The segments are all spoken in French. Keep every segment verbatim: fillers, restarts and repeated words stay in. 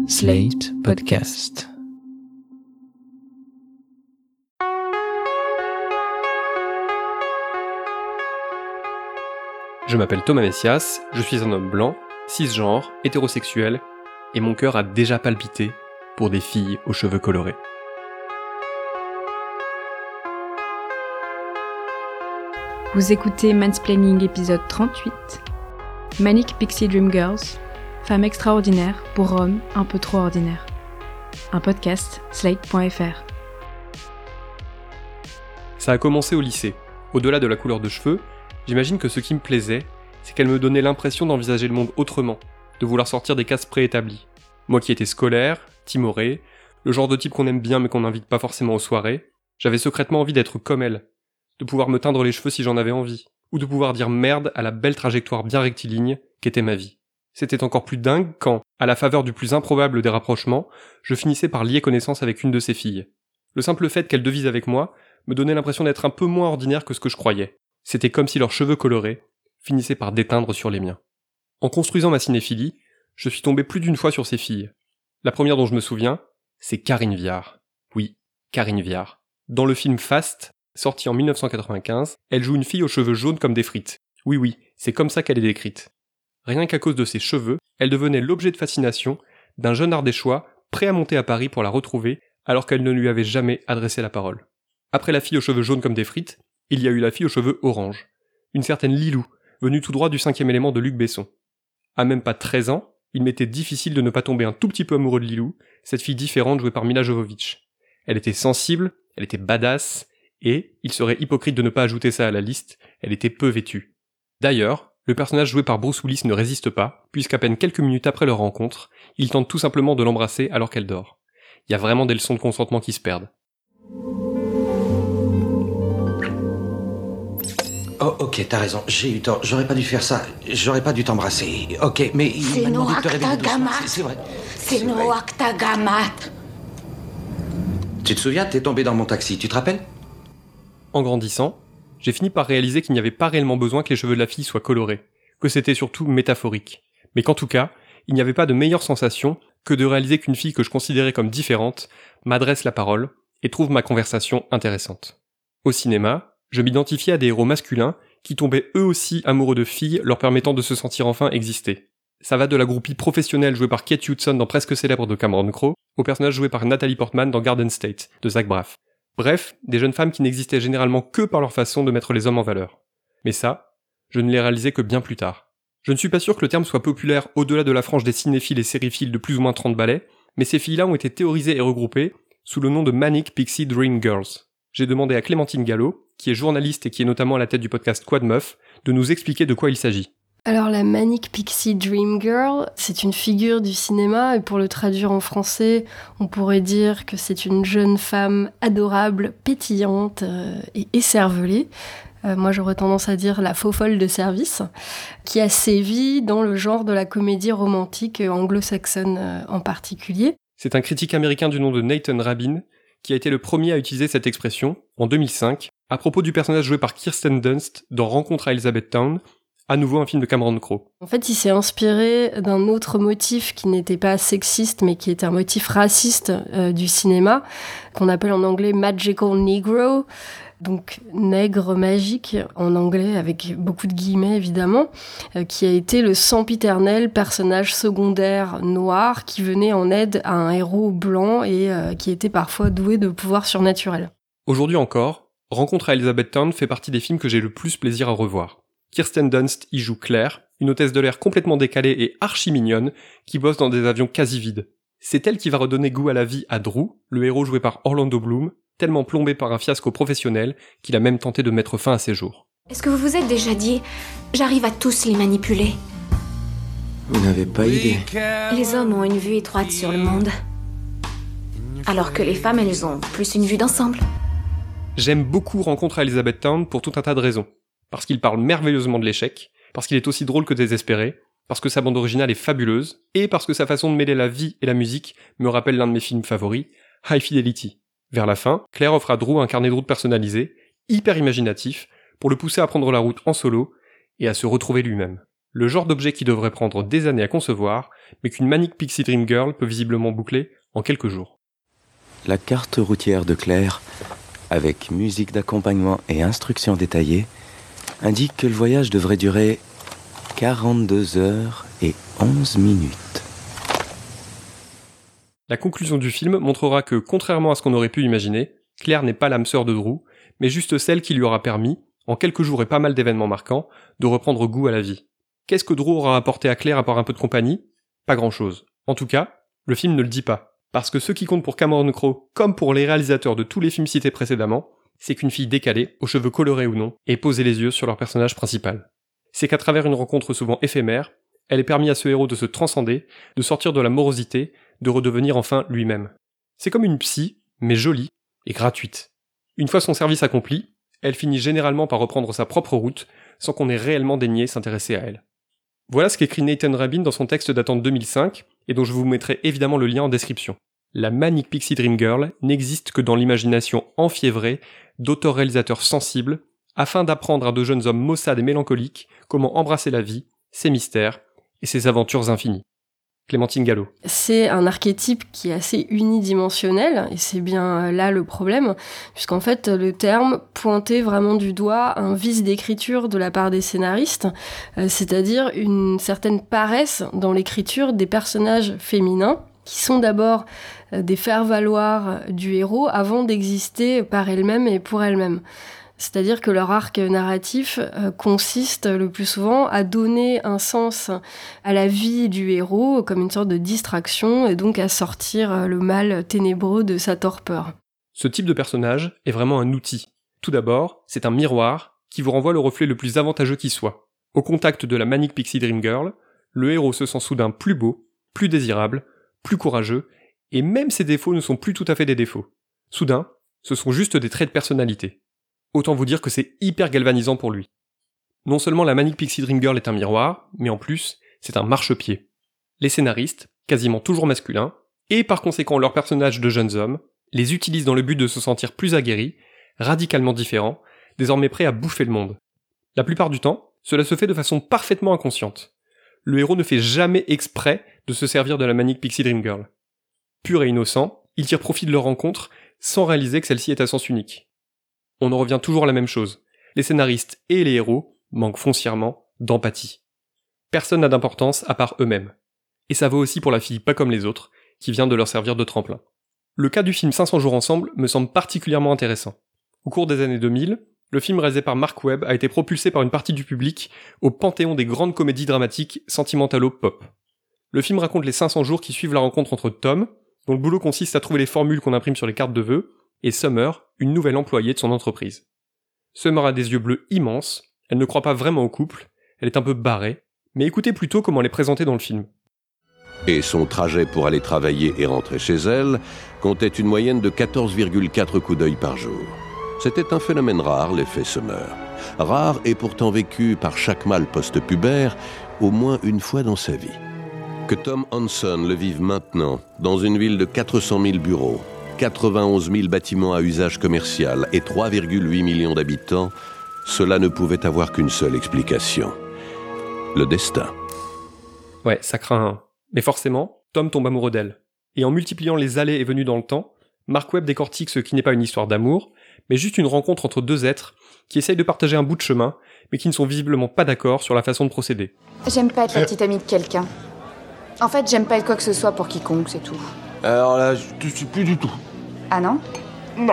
Slate Podcast. Je m'appelle Thomas Messias, je suis un homme blanc, cisgenre, hétérosexuel, et mon cœur a déjà palpité pour des filles aux cheveux colorés. Vous écoutez Mansplaining épisode trente-huit, Manic Pixie Dream Girls, femme extraordinaire pour homme un peu trop ordinaire. Un podcast, slate point f r. Ça a commencé au lycée. Au-delà de la couleur de cheveux, j'imagine que ce qui me plaisait, c'est qu'elle me donnait l'impression d'envisager le monde autrement, de vouloir sortir des cases préétablies. Moi qui étais scolaire, timoré, le genre de type qu'on aime bien mais qu'on n'invite pas forcément aux soirées, j'avais secrètement envie d'être comme elle, de pouvoir me teindre les cheveux si j'en avais envie, ou de pouvoir dire merde à la belle trajectoire bien rectiligne qu'était ma vie. C'était encore plus dingue quand, à la faveur du plus improbable des rapprochements, je finissais par lier connaissance avec une de ces filles. Le simple fait qu'elle devise avec moi me donnait l'impression d'être un peu moins ordinaire que ce que je croyais. C'était comme si leurs cheveux colorés finissaient par déteindre sur les miens. En construisant ma cinéphilie, je suis tombé plus d'une fois sur ces filles. La première dont je me souviens, c'est Karine Viard. Oui, Karine Viard. Dans le film Fast, sorti en dix-neuf cent quatre-vingt-quinze, elle joue une fille aux cheveux jaunes comme des frites. Oui oui, c'est comme ça qu'elle est décrite. Rien qu'à cause de ses cheveux, elle devenait l'objet de fascination d'un jeune ardéchois prêt à monter à Paris pour la retrouver alors qu'elle ne lui avait jamais adressé la parole. Après la fille aux cheveux jaunes comme des frites, il y a eu la fille aux cheveux orange. Une certaine Lilou, venue tout droit du cinquième élément de Luc Besson. À même pas treize ans, il m'était difficile de ne pas tomber un tout petit peu amoureux de Lilou, cette fille différente jouée par Mila Jovovich. Elle était sensible, elle était badass, et, il serait hypocrite de ne pas ajouter ça à la liste, elle était peu vêtue. D'ailleurs, le personnage joué par Bruce Willis ne résiste pas, puisqu'à peine quelques minutes après leur rencontre, il tente tout simplement de l'embrasser alors qu'elle dort. Il y a vraiment des leçons de consentement qui se perdent. Oh, ok, t'as raison, j'ai eu tort, j'aurais pas dû faire ça, j'aurais pas dû t'embrasser. Ok, mais il m'a demandé de te réveiller doucement, c'est, c'est vrai. C'est no acta gamat. Tu te souviens, t'es tombé dans mon taxi, tu te rappelles? En grandissant, j'ai fini par réaliser qu'il n'y avait pas réellement besoin que les cheveux de la fille soient colorés, que c'était surtout métaphorique, mais qu'en tout cas, il n'y avait pas de meilleure sensation que de réaliser qu'une fille que je considérais comme différente m'adresse la parole et trouve ma conversation intéressante. Au cinéma, je m'identifiais à des héros masculins qui tombaient eux aussi amoureux de filles leur permettant de se sentir enfin exister. Ça va de la groupie professionnelle jouée par Kate Hudson dans Presque célèbre de Cameron Crowe, au personnage joué par Natalie Portman dans Garden State de Zach Braff. Bref, des jeunes femmes qui n'existaient généralement que par leur façon de mettre les hommes en valeur. Mais ça, je ne l'ai réalisé que bien plus tard. Je ne suis pas sûr que le terme soit populaire au-delà de la frange des cinéphiles et sériphiles de plus ou moins trente balais, mais ces filles-là ont été théorisées et regroupées sous le nom de Manic Pixie Dream Girls. J'ai demandé à Clémentine Gallo, qui est journaliste et qui est notamment à la tête du podcast Quad Meuf, de nous expliquer de quoi il s'agit. Alors la Manic Pixie Dream Girl, c'est une figure du cinéma et pour le traduire en français, on pourrait dire que c'est une jeune femme adorable, pétillante euh, et écervelée. Euh, moi j'aurais tendance à dire la faux-folle de service, qui a sévi dans le genre de la comédie romantique anglo-saxonne euh, en particulier. C'est un critique américain du nom de Nathan Rabin qui a été le premier à utiliser cette expression, en deux mille cinq, à propos du personnage joué par Kirsten Dunst dans Rencontre à Elizabethtown, à nouveau un film de Cameron Crowe. En fait, il s'est inspiré d'un autre motif qui n'était pas sexiste, mais qui était un motif raciste euh, du cinéma, qu'on appelle en anglais Magical Negro, donc nègre magique en anglais, avec beaucoup de guillemets évidemment, euh, qui a été le sempiternel personnage secondaire noir qui venait en aide à un héros blanc et euh, qui était parfois doué de pouvoirs surnaturels. Aujourd'hui encore, Rencontre à Elizabethtown fait partie des films que j'ai le plus plaisir à revoir. Kirsten Dunst y joue Claire, une hôtesse de l'air complètement décalée et archi mignonne, qui bosse dans des avions quasi vides. C'est elle qui va redonner goût à la vie à Drew, le héros joué par Orlando Bloom, tellement plombé par un fiasco professionnel qu'il a même tenté de mettre fin à ses jours. Est-ce que vous vous êtes déjà dit « J'arrive à tous les manipuler » ? Vous n'avez pas idée. Les hommes ont une vue étroite sur le monde, alors que les femmes, elles ont plus une vue d'ensemble. J'aime beaucoup Rencontre à Elizabethtown pour tout un tas de raisons. Parce qu'il parle merveilleusement de l'échec, parce qu'il est aussi drôle que désespéré, parce que sa bande originale est fabuleuse, et parce que sa façon de mêler la vie et la musique me rappelle l'un de mes films favoris, High Fidelity. Vers la fin, Claire offre à Drew un carnet de route personnalisé, hyper imaginatif, pour le pousser à prendre la route en solo, et à se retrouver lui-même. Le genre d'objet qui devrait prendre des années à concevoir, mais qu'une Manic Pixie Dream Girl peut visiblement boucler en quelques jours. La carte routière de Claire, avec musique d'accompagnement et instructions détaillées, indique que le voyage devrait durer quarante-deux heures et onze minutes. La conclusion du film montrera que, contrairement à ce qu'on aurait pu imaginer, Claire n'est pas l'âme sœur de Drew, mais juste celle qui lui aura permis, en quelques jours et pas mal d'événements marquants, de reprendre goût à la vie. Qu'est-ce que Drew aura apporté à Claire à part un peu de compagnie ? Pas grand-chose. En tout cas, le film ne le dit pas. Parce que ce qui compte pour Cameron Crowe, comme pour les réalisateurs de tous les films cités précédemment, c'est qu'une fille décalée, aux cheveux colorés ou non, ait posé les yeux sur leur personnage principal. C'est qu'à travers une rencontre souvent éphémère, elle ait permis à ce héros de se transcender, de sortir de la morosité, de redevenir enfin lui-même. C'est comme une psy, mais jolie et gratuite. Une fois son service accompli, elle finit généralement par reprendre sa propre route, sans qu'on ait réellement daigné s'intéresser à elle. Voilà ce qu'écrit Nathan Rabin dans son texte datant de deux mille cinq, et dont je vous mettrai évidemment le lien en description. La Manic Pixie Dream Girl n'existe que dans l'imagination enfiévrée d'auteurs-réalisateurs sensibles, afin d'apprendre à de jeunes hommes maussades et mélancoliques comment embrasser la vie, ses mystères et ses aventures infinies. Clémentine Gallo. C'est un archétype qui est assez unidimensionnel, et c'est bien là le problème, puisqu'en fait le terme pointait vraiment du doigt un vice d'écriture de la part des scénaristes, euh, c'est-à-dire une certaine paresse dans l'écriture des personnages féminins, qui sont d'abord euh, des faire-valoir du héros avant d'exister par elles-mêmes et pour elles-mêmes. C'est-à-dire que leur arc narratif euh, consiste le plus souvent à donner un sens à la vie du héros comme une sorte de distraction et donc à sortir euh, le mal ténébreux de sa torpeur. Ce type de personnage est vraiment un outil. Tout d'abord, c'est un miroir qui vous renvoie le reflet le plus avantageux qui soit. Au contact de la Manic Pixie Dream Girl, le héros se sent soudain plus beau, plus désirable, plus courageux, et même ses défauts ne sont plus tout à fait des défauts. Soudain, ce sont juste des traits de personnalité. Autant vous dire que c'est hyper galvanisant pour lui. Non seulement la Manic Pixie Dream Girl est un miroir, mais en plus, c'est un marchepied. Les scénaristes, quasiment toujours masculins, et par conséquent leurs personnages de jeunes hommes, les utilisent dans le but de se sentir plus aguerris, radicalement différents, désormais prêts à bouffer le monde. La plupart du temps, cela se fait de façon parfaitement inconsciente. Le héros ne fait jamais exprès de se servir de la Manic Pixie Dream Girl. Pur et innocent, il tire profit de leur rencontre sans réaliser que celle-ci est à sens unique. On en revient toujours à la même chose. Les scénaristes et les héros manquent foncièrement d'empathie. Personne n'a d'importance à part eux-mêmes. Et ça vaut aussi pour la fille pas comme les autres, qui vient de leur servir de tremplin. Le cas du film cinq cents jours ensemble me semble particulièrement intéressant. Au cours des années deux mille, le film réalisé par Mark Webb a été propulsé par une partie du public au panthéon des grandes comédies dramatiques sentimentalo-pop. Le film raconte les cinq cents jours qui suivent la rencontre entre Tom, dont le boulot consiste à trouver les formules qu'on imprime sur les cartes de vœux, et Summer, une nouvelle employée de son entreprise. Summer a des yeux bleus immenses, elle ne croit pas vraiment au couple, elle est un peu barrée, mais écoutez plutôt comment elle est présentée dans le film. Et son trajet pour aller travailler et rentrer chez elle comptait une moyenne de quatorze virgule quatre coups d'œil par jour. C'était un phénomène rare, l'effet Summer. Rare et pourtant vécu par chaque mâle post-pubère au moins une fois dans sa vie. Que Tom Hanson le vive maintenant, dans une ville de quatre cent mille bureaux, quatre-vingt-onze mille bâtiments à usage commercial et trois virgule huit millions d'habitants, cela ne pouvait avoir qu'une seule explication. Le destin. Ouais, ça craint. Mais forcément, Tom tombe amoureux d'elle. Et en multipliant les allées et venues dans le temps, Mark Webb décortique ce qui n'est pas une histoire d'amour, mais juste une rencontre entre deux êtres qui essayent de partager un bout de chemin, mais qui ne sont visiblement pas d'accord sur la façon de procéder. J'aime pas être la petite amie de quelqu'un. En fait, j'aime pas être quoi que ce soit pour quiconque, c'est tout. Alors là, je te suis plus du tout. Ah non ? Non.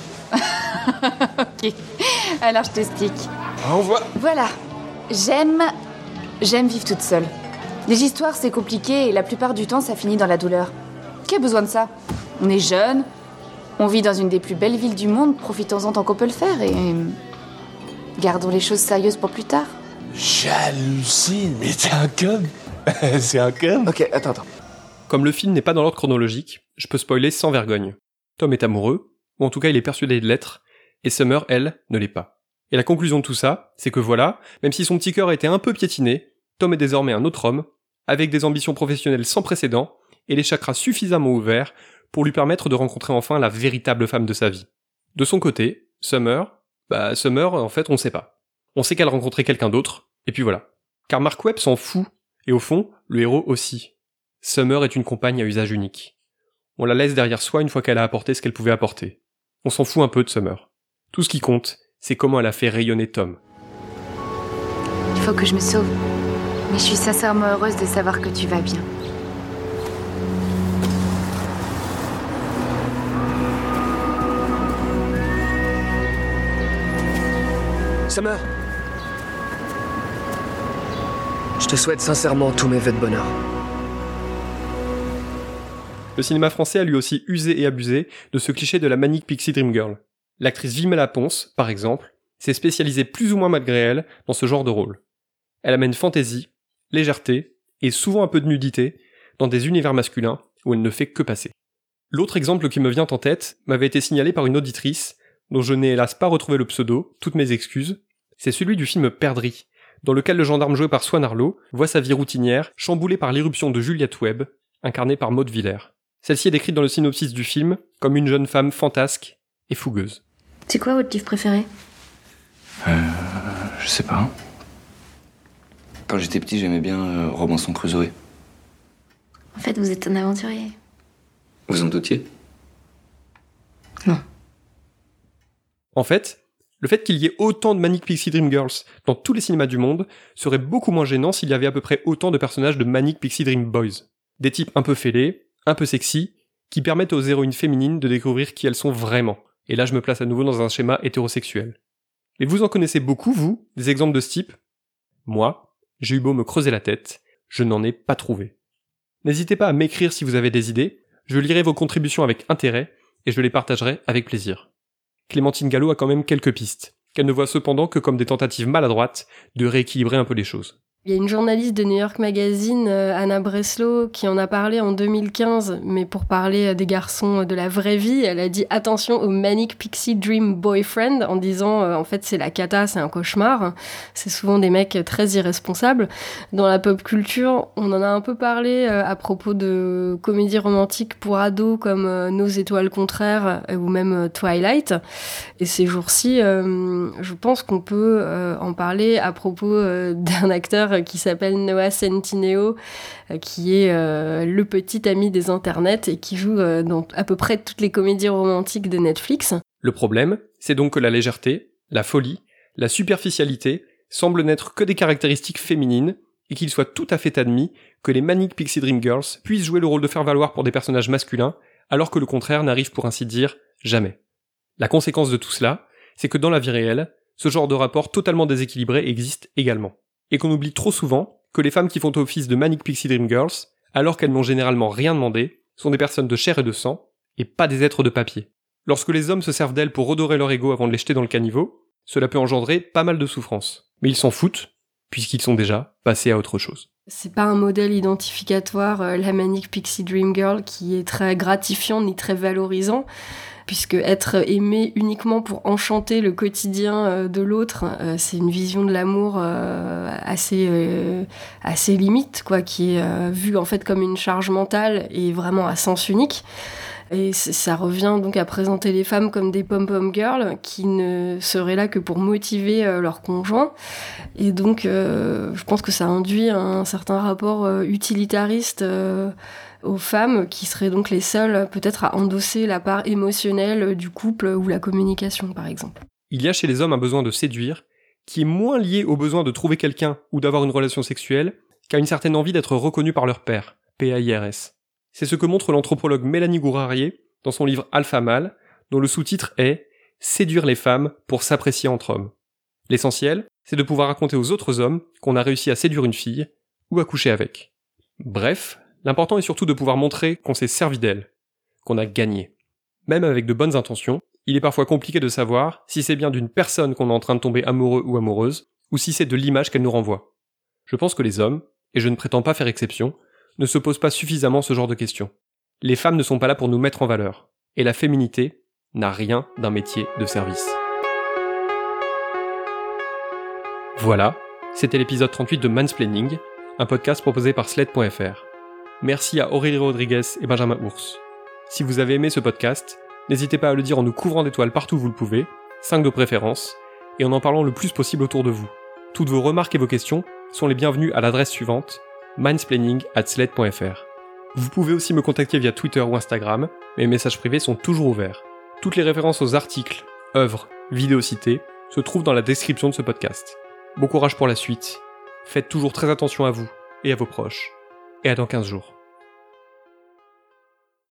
Ok. Alors je t'explique. Au revoir. Voilà. J'aime... J'aime vivre toute seule. Les histoires, c'est compliqué et la plupart du temps, ça finit dans la douleur. Qui a besoin de ça ? On est jeunes, on vit dans une des plus belles villes du monde, profitons-en tant qu'on peut le faire et... Gardons les choses sérieuses pour plus tard. J'hallucine, mais t'es un con. C'est un con. Ok, attends, attends. Comme le film n'est pas dans l'ordre chronologique, je peux spoiler sans vergogne. Tom est amoureux, ou en tout cas il est persuadé de l'être, et Summer, elle, ne l'est pas. Et la conclusion de tout ça, c'est que voilà, même si son petit cœur a été un peu piétiné, Tom est désormais un autre homme, avec des ambitions professionnelles sans précédent, et les chakras suffisamment ouverts pour lui permettre de rencontrer enfin la véritable femme de sa vie. De son côté, Summer, bah Summer, en fait, on sait pas. On sait qu'elle a rencontré quelqu'un d'autre, et puis voilà. Car Mark Webb s'en fout, et au fond, le héros aussi. Summer est une compagne à usage unique. On la laisse derrière soi une fois qu'elle a apporté ce qu'elle pouvait apporter. On s'en fout un peu de Summer. Tout ce qui compte, c'est comment elle a fait rayonner Tom. Il faut que je me sauve. Mais je suis sincèrement heureuse de savoir que tu vas bien. Summer, je te souhaite sincèrement tous mes vœux de bonheur. Le cinéma français a lui aussi usé et abusé de ce cliché de la Manic Pixie Dream Girl. L'actrice Vimela Pons, par exemple, s'est spécialisée plus ou moins malgré elle dans ce genre de rôle. Elle amène fantaisie, légèreté et souvent un peu de nudité dans des univers masculins où elle ne fait que passer. L'autre exemple qui me vient en tête m'avait été signalé par une auditrice dont je n'ai hélas pas retrouvé le pseudo, toutes mes excuses, c'est celui du film Perdrix, dans lequel le gendarme joué par Swan Arlo voit sa vie routinière chamboulée par l'irruption de Juliette Webb, incarnée par Maud Villers. Celle-ci est décrite dans le synopsis du film comme une jeune femme fantasque et fougueuse. C'est quoi votre livre préféré ? Euh... Je sais pas. Quand j'étais petit, j'aimais bien euh, Robinson Crusoe. En fait, vous êtes un aventurier. Vous en doutiez ? Non. En fait, le fait qu'il y ait autant de Manic Pixie Dream Girls dans tous les cinémas du monde serait beaucoup moins gênant s'il y avait à peu près autant de personnages de Manic Pixie Dream Boys. Des types un peu fêlés, un peu sexy, qui permettent aux héroïnes féminines de découvrir qui elles sont vraiment. Et là je me place à nouveau dans un schéma hétérosexuel. Mais vous en connaissez beaucoup, vous, des exemples de ce type ? Moi, j'ai eu beau me creuser la tête, je n'en ai pas trouvé. N'hésitez pas à m'écrire si vous avez des idées, je lirai vos contributions avec intérêt, et je les partagerai avec plaisir. Clémentine Gallo a quand même quelques pistes, qu'elle ne voit cependant que comme des tentatives maladroites de rééquilibrer un peu les choses. Il y a une journaliste de New York Magazine, Anna Breslow, qui en a parlé en deux mille quinze, mais pour parler des garçons de la vraie vie, elle a dit attention au Manic Pixie Dream Boyfriend, en disant euh, en fait c'est la cata, c'est un cauchemar, c'est souvent des mecs très irresponsables. Dans la pop culture, on en a un peu parlé euh, à propos de comédies romantiques pour ados comme euh, Nos étoiles contraires euh, ou même euh, Twilight. Et ces jours-ci, euh, je pense qu'on peut euh, en parler à propos euh, d'un acteur qui s'appelle Noah Centineo, qui est euh, le petit ami des internets et qui joue euh, dans à peu près toutes les comédies romantiques de Netflix. Le problème, c'est donc que la légèreté, la folie, la superficialité semblent n'être que des caractéristiques féminines et qu'il soit tout à fait admis que les Manic Pixie Dream Girls puissent jouer le rôle de faire-valoir pour des personnages masculins alors que le contraire n'arrive pour ainsi dire jamais. La conséquence de tout cela, c'est que dans la vie réelle, ce genre de rapport totalement déséquilibré existe également. Et qu'on oublie trop souvent que les femmes qui font office de Manic Pixie Dream Girls, alors qu'elles n'ont généralement rien demandé, sont des personnes de chair et de sang, et pas des êtres de papier. Lorsque les hommes se servent d'elles pour redorer leur ego avant de les jeter dans le caniveau, cela peut engendrer pas mal de souffrance. Mais ils s'en foutent, puisqu'ils sont déjà passés à autre chose. C'est pas un modèle identificatoire, euh, la Manic Pixie Dream Girl, qui est très gratifiant ni très valorisant, puisque être aimé uniquement pour enchanter le quotidien euh, de l'autre, euh, c'est une vision de l'amour euh, assez euh, assez limite, quoi, qui est euh, vue en fait comme une charge mentale et vraiment à sens unique. Et ça revient donc à présenter les femmes comme des pom-pom girls qui ne seraient là que pour motiver euh, leur conjoint. Et donc, euh, je pense que ça induit un certain rapport euh, utilitariste euh, aux femmes qui seraient donc les seules peut-être à endosser la part émotionnelle du couple ou la communication, par exemple. Il y a chez les hommes un besoin de séduire qui est moins lié au besoin de trouver quelqu'un ou d'avoir une relation sexuelle qu'à une certaine envie d'être reconnu par leur père, P A I R S. C'est ce que montre l'anthropologue Mélanie Gourarier dans son livre Alpha Male, dont le sous-titre est « Séduire les femmes pour s'apprécier entre hommes ». L'essentiel, c'est de pouvoir raconter aux autres hommes qu'on a réussi à séduire une fille ou à coucher avec. Bref, l'important est surtout de pouvoir montrer qu'on s'est servi d'elle, qu'on a gagné. Même avec de bonnes intentions, il est parfois compliqué de savoir si c'est bien d'une personne qu'on est en train de tomber amoureux ou amoureuse, ou si c'est de l'image qu'elle nous renvoie. Je pense que les hommes, et je ne prétends pas faire exception, ne se posent pas suffisamment ce genre de questions. Les femmes ne sont pas là pour nous mettre en valeur, et la féminité n'a rien d'un métier de service. Voilà, c'était l'épisode trente-huit de Mansplaining, un podcast proposé par Slate point F R. Merci à Aurélie Rodriguez et Benjamin Ours. Si vous avez aimé ce podcast, n'hésitez pas à le dire en nous couvrant d'étoiles partout où vous le pouvez, cinq de préférence, et en en parlant le plus possible autour de vous. Toutes vos remarques et vos questions sont les bienvenus à l'adresse suivante, mindsplaining arobase slate point f r. Vous pouvez aussi me contacter via Twitter ou Instagram, mes messages privés sont toujours ouverts. Toutes les références aux articles, œuvres, vidéos citées se trouvent dans la description de ce podcast. Bon courage pour la suite, faites toujours très attention à vous et à vos proches, et à dans quinze jours.